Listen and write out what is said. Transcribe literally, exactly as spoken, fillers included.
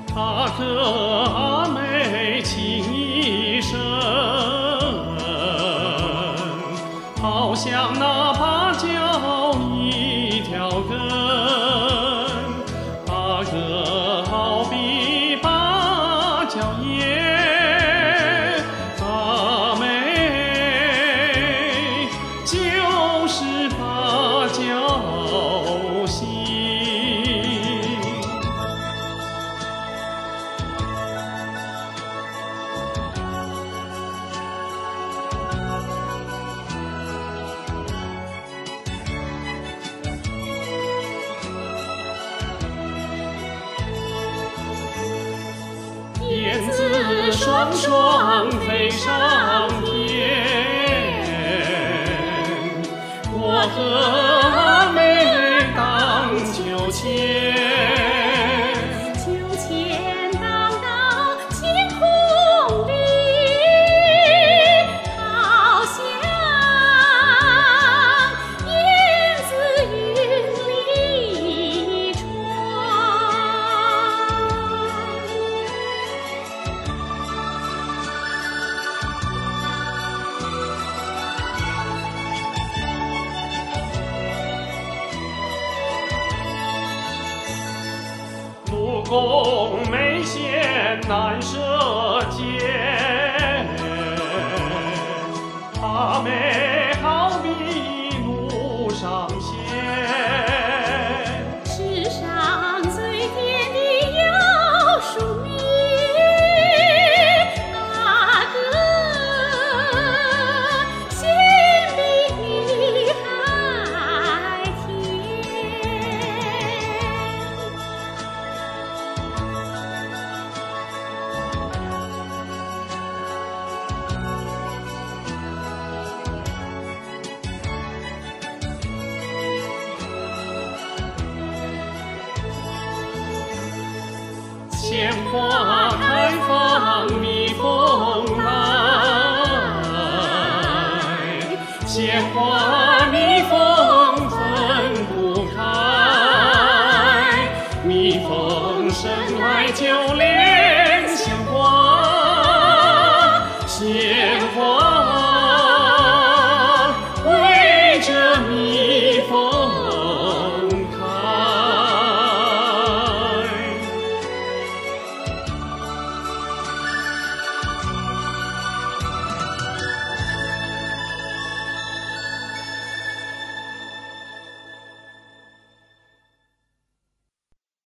他和阿妹情一生，好像那芭蕉一条根。他和好比芭蕉叶，阿妹就是芭蕉心。燕子双双飞上天，我和阿妹荡秋千。 秋千荡到晴空里，好像燕子云里窗。 陆公眉线难舍间，阿妹好比路上仙。 世上最甜的有数蜜，阿哥心比你还甜。 鲜花开放蜜蜂来，鲜花蜜蜂分不开，蜜蜂生来就恋鲜花，鲜花围着蜜。